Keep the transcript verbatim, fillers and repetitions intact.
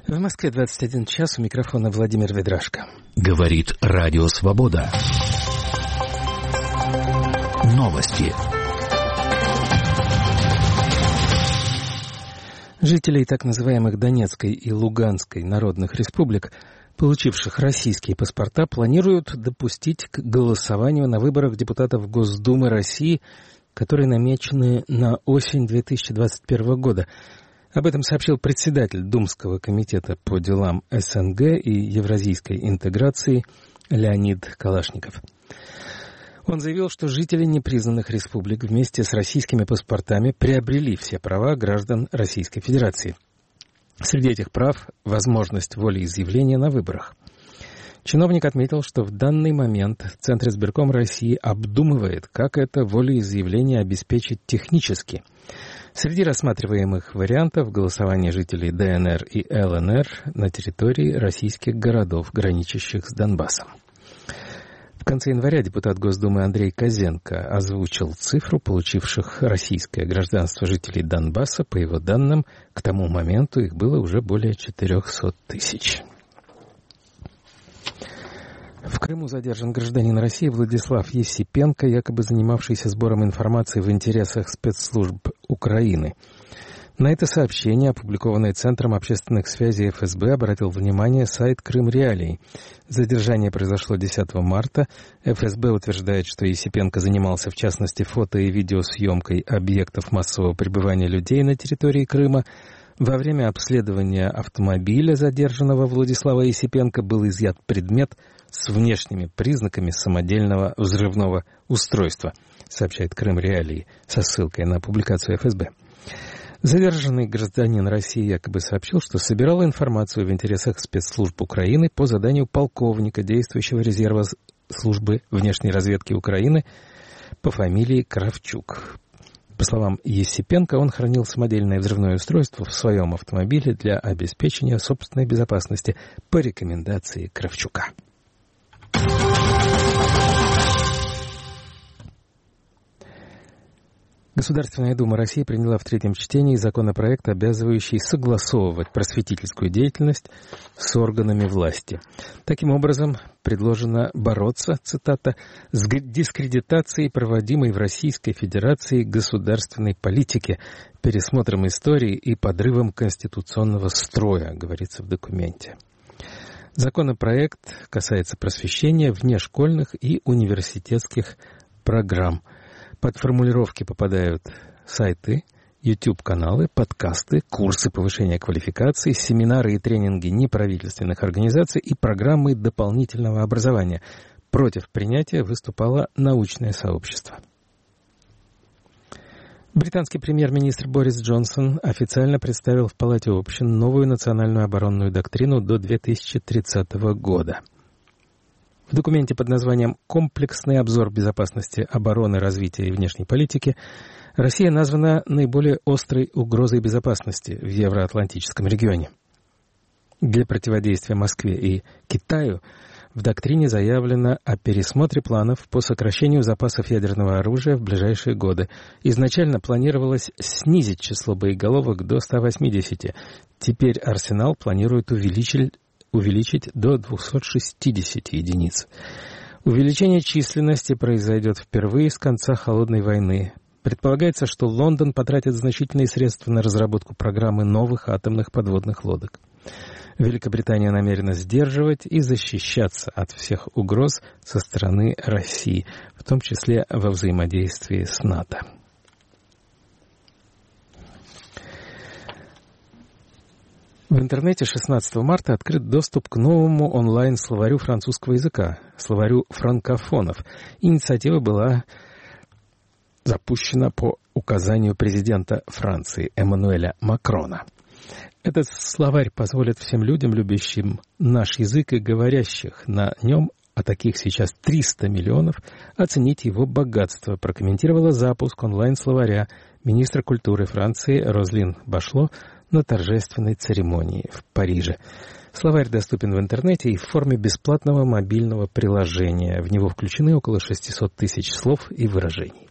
В Москве двадцать один час, у микрофона Владимир Ведрашко. Говорит Радио Свобода. Новости. Жителей так называемых Донецкой и Луганской народных республик, получивших российские паспорта, планируют допустить к голосованию на выборах депутатов Госдумы России, которые намечены на осень две тысячи двадцать первого года. Об этом сообщил председатель Думского комитета по делам СНГ и евразийской интеграции Леонид Калашников. Он заявил, что жители непризнанных республик вместе с российскими паспортами приобрели все права граждан Российской Федерации. Среди этих прав – возможность волеизъявления на выборах. Чиновник отметил, что в данный момент Центр избирком России обдумывает, как это волеизъявление обеспечить технически. Среди рассматриваемых вариантов голосование жителей ДНР и ЛНР на территории российских городов, граничащих с Донбассом. В конце января депутат Госдумы Андрей Козенко озвучил цифру получивших российское гражданство жителей Донбасса. По его данным, к тому моменту их было уже более четырехсот тысяч. В Крыму задержан гражданин России Владислав Есипенко, якобы занимавшийся сбором информации в интересах спецслужб Украины. На это сообщение, опубликованное Центром общественных связей эф эс бэ, обратил внимание сайт «Крым Реалии». Задержание произошло десятого марта. эф эс бэ утверждает, что Есипенко занимался, в частности, фото- и видеосъемкой объектов массового пребывания людей на территории Крыма. Во время обследования автомобиля задержанного Владислава Есипенко был изъят предмет с внешними признаками самодельного взрывного устройства, сообщает Крым Реалии со ссылкой на публикацию эф эс бэ. Задержанный гражданин России якобы сообщил, что собирал информацию в интересах спецслужб Украины по заданию полковника действующего резерва службы внешней разведки Украины по фамилии Кравчук. По словам Есипенко, он хранил самодельное взрывное устройство в своем автомобиле для обеспечения собственной безопасности по рекомендации Кравчука. Государственная Дума России приняла в третьем чтении законопроект, обязывающий согласовывать просветительскую деятельность с органами власти. Таким образом, предложено бороться, цитата, с дискредитацией проводимой в Российской Федерации государственной политики, пересмотром истории и подрывом конституционного строя, говорится в документе. Законопроект касается просвещения внешкольных и университетских программ. Под формулировки попадают сайты, YouTube-каналы, подкасты, курсы повышения квалификации, семинары и тренинги неправительственных организаций и программы дополнительного образования. Против принятия выступало научное сообщество. Британский премьер-министр Борис Джонсон официально представил в Палате общин новую национальную оборонную доктрину до две тысячи тридцатого года. В документе под названием «Комплексный обзор безопасности, обороны, развития и внешней политики» Россия названа наиболее острой угрозой безопасности в евроатлантическом регионе. Для противодействия Москве и Китаю в доктрине заявлено о пересмотре планов по сокращению запасов ядерного оружия в ближайшие годы. Изначально планировалось снизить число боеголовок до ста восьмидесяти. Теперь арсенал планирует увеличить увеличить до двухсот шестидесяти единиц. Увеличение численности произойдет впервые с конца Холодной войны. Предполагается, что Лондон потратит значительные средства на разработку программы новых атомных подводных лодок. Великобритания намерена сдерживать и защищаться от всех угроз со стороны России, в том числе во взаимодействии с НАТО. В интернете шестнадцатого марта открыт доступ к новому онлайн-словарю французского языка, словарю франкофонов. Инициатива была запущена по указанию президента Франции Эммануэля Макрона. Этот словарь позволит всем людям, любящим наш язык и говорящих на нем, а таких сейчас триста миллионов, оценить его богатство, прокомментировала запуск онлайн-словаря министр культуры Франции Розлин Башло на торжественной церемонии в Париже. Словарь доступен в интернете и в форме бесплатного мобильного приложения. В него включены около шестисот тысяч слов и выражений.